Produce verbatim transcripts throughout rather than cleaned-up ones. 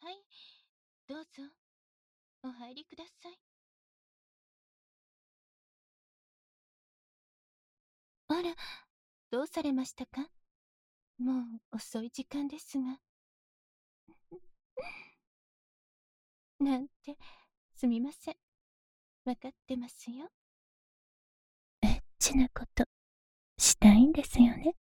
はい、どうぞ、お入りください。あら、どうされましたか？もう遅い時間ですが。なんて、すみません。わかってますよ。エッチなこと、したいんですよね。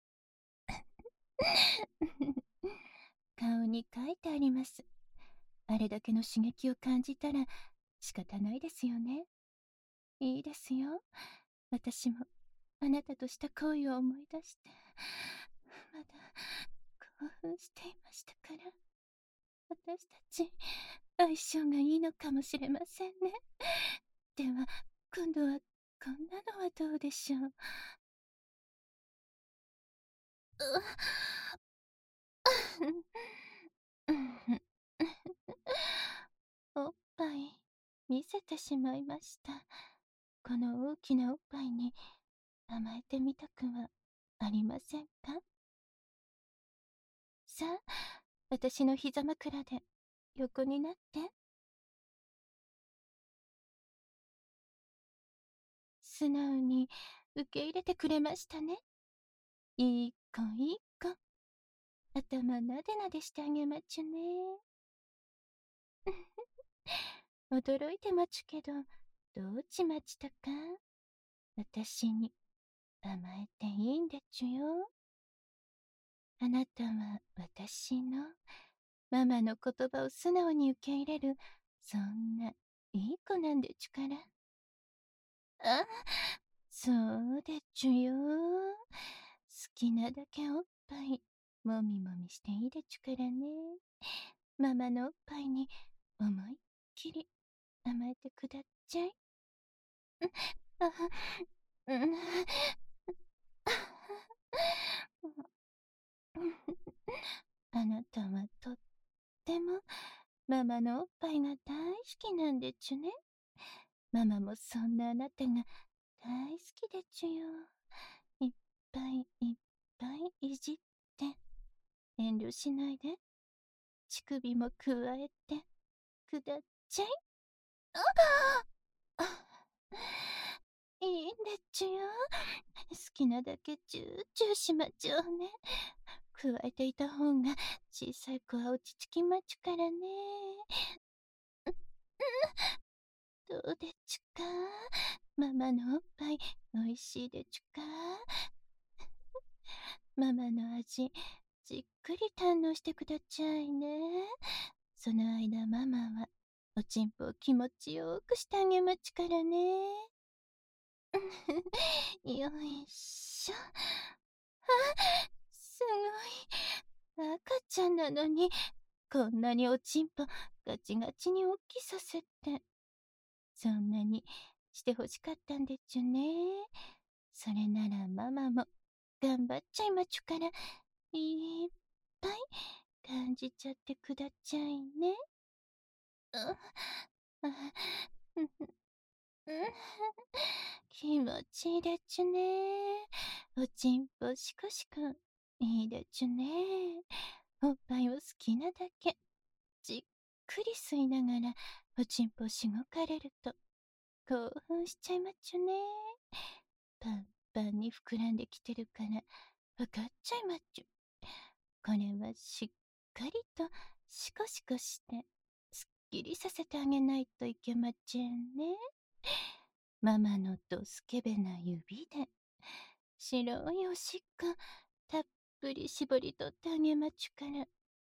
顔に書いてあります。あれだけの刺激を感じたら仕方ないですよね。いいですよ。私もあなたとした恋を思い出して、まだ興奮していましたから。私たち、相性がいいのかもしれませんね。では、今度はこんなのはどうでしょう。おっぱい、見せてしまいました。この大きなおっぱいに甘えてみたくはありませんか？さあ、私の膝枕で横になって。素直に受け入れてくれましたね。いい子いい子。頭なでなでしてあげまちゅね。驚いてまちゅけど、どうちまちたか？私に甘えていいんでちゅよ。あなたは私のママの言葉を素直に受け入れる、そんないい子なんでちゅから。あ、そうでちゅよ。好きなだけおっぱいもみもみしていいでちゅからね。ママのおっぱいに思いっきり甘えてくだっちゃい。あ、うん。あなたはとってもママのおっぱいが大好きなんでちゅね。ママもそんなあなたが大好きでちゅよ。いっぱいいっぱいいじって遠慮しないで乳首もくわえてくだっちゃい。あいいんでちゅよ。好きなだけチューチューしまちょうね。加えていた方が小さい子は落ち着きまちゅからね。どうでちゅか？ママのおっぱいおいしいでちゅか？ママの味じっくり堪能してくだちゃいね。その間ママはおちんぽを気持ちよくしてあげまちからね。よいしょ。あ、すごい。赤ちゃんなのにこんなにおちんぽガチガチにおっきさせて。そんなにしてほしかったんでちゅね。それならママも頑張っちゃいまちゅから、いっぱい感じちゃってくだちゃいね。うあ、うん、気持ちいいでちゅね。おちんぽしこしこいいでちゅね。おっぱいを好きなだけじっくり吸いながらおちんぽしごかれると興奮しちゃいまちゅね。パンパンに膨らんできてるからわかっちゃいまちゅ。これはしっかりとシコシコしてすっきりさせてあげないといけまちぇんね。ママのドスケベな指で白いおしっこたっぷり絞り取ってあげまちゅから。う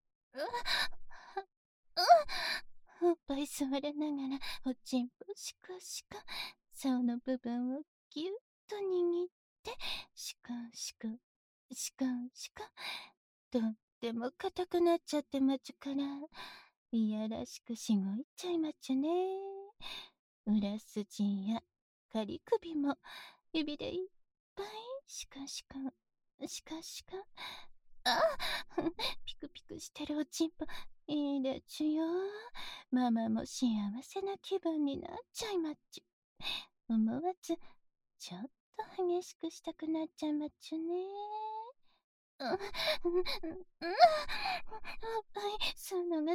うおっぱい吸われながらおちんぽシコシコ、竿の部分をぎゅっと握ってシコシコシコシコ、とっても硬くなっちゃってまちゅから、いやらしくしごいちゃいまちゅね。裏筋や仮首も指でいっぱいシコシコシコシコ。あピクピクしてるおちんぽいいでちゅよ。ママも幸せな気分になっちゃいまっちゅ。思わずちょっと激しくしたくなっちゃいまっちゅね。うん、うん、うん、おっぱい吸うのが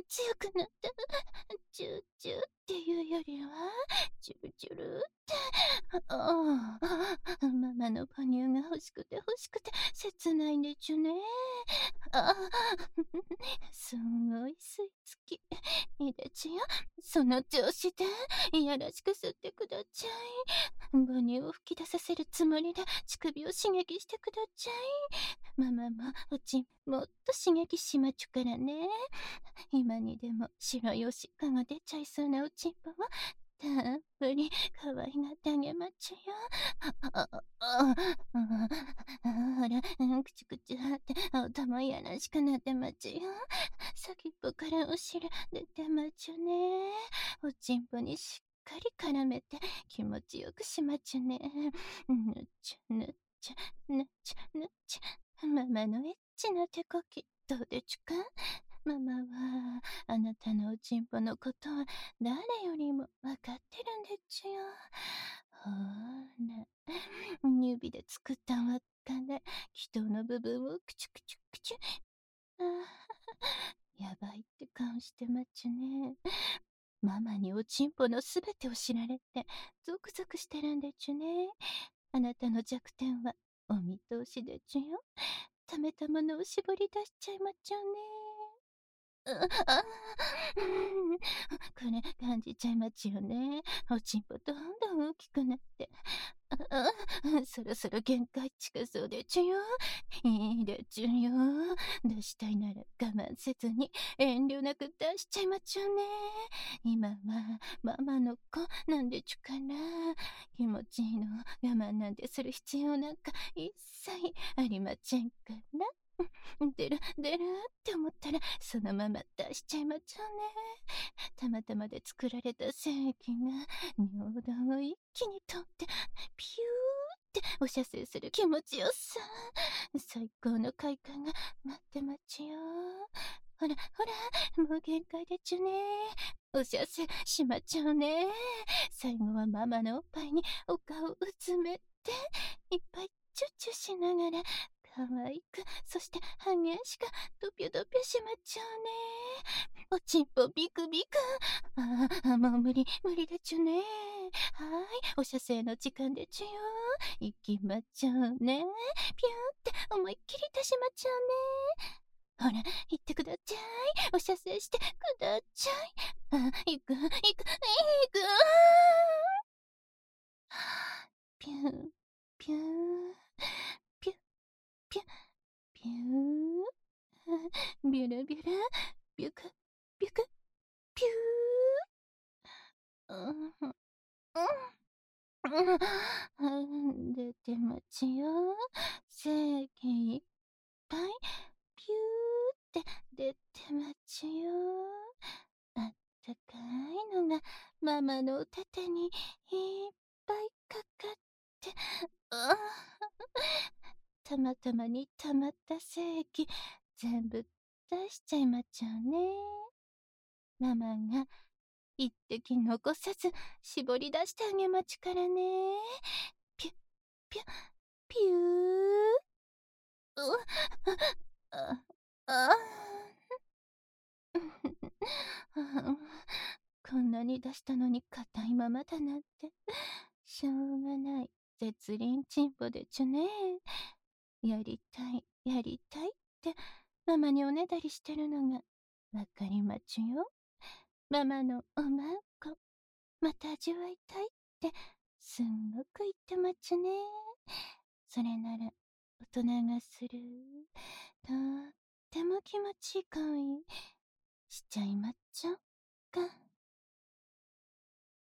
強くなった。チューチューっていうよりは、チュルチュルって。ああ、ママの母乳が欲しくて欲しくて切ないんでちゅね。ああ、すんごい吸い付き。いいでちゅよ。その調子で、いやらしく吸ってくだちゃい。母乳を吹き出させるつもりで乳首を刺激してくだちゃい。ママもおちんもっと刺激しまちゅからね。今にでも白いおしっこが出ちゃいそうなおちんぽをたっぷり可愛がってあげまちゅよ。あ、あ、あ、あ、あ、ほら、うん、くちゅくちゅはって音もいやらしくなってまちゅよ。先っぽからお汁出てまちゅね。おちんぽにしっかり絡めて気持ちよくしまちゅね。ぬっちゅぬっちゅぬっちゅぬっちゅ。ママのエッチな手こきどうでちゅか。ママはあなたのおちんぽのことは誰よりもわかってるんでちゅよ。ほら、指で作った輪っかで気筒の部分をくちゅくちゅくちゅ。ああ、やばいって顔してまちゅね。ママにおちんぽのすべてを知られてゾクゾクしてるんでちゅね。あなたの弱点はお見通しでちゅよ。溜めたものを絞り出しちゃいまちゅね。うあうん、これ感じちゃいまちゅよね。おちんぽどんどん大きくなって。ああ、そろそろ限界近そうでちゅよ。いいでちゅよ。出したいなら我慢せずに遠慮なく出しちゃいまちゅね。今はママの子なんでちゅから気持ちいいの我慢なんてする必要なんか一切ありませんから。出る出るって思ったらそのまま出しちゃいまちゅね。たまたまで作られた精液が尿道を一気に通ってピューってお射精する気持ちよさ。最高の快感が待ってまちよ。ほらほら、もう限界でちゅね。お射精しまちゃうね。最後はママのおっぱいにお顔うずめていっぱいチュッチュしながら可愛く、そして激しくドピョドピョしまっちゃうね。おちんぽビクビク。ああ、もう無理無理でちゅね。はい、お射精の時間でちゅよ。行きまっちゃうね。ピューって思いっきり出しまっちゃうね。ほら、行ってくだちゃい。お射精してくだちゃい。あ、行く、行く、行く。ピュー、ピュー、ピュッ、ピュッ、ピュー。ビュルビュル、ビュク、ビュク、ピュー。うん、うん、うん、出てまちよ。精液いっぱい、ピューって出てまちよ。あったかいのがママのおててにいっぱいかかって、あたまたまにたまった精液全部出しちゃいまちゃうね。ママが一滴残さず絞り出してあげまちからね。ピュッピュッピュー。うあああこんなに出したのに硬いままだなんてしょうがない絶倫チンポでちゅね。やりたいやりたいってママにおねだりしてるのがわかりまちゅよ。ママのおまんこまた味わいたいってすんごく言ってまちゅね。それなら大人がするとっても気持ちいい行為しちゃいまっちゃうか。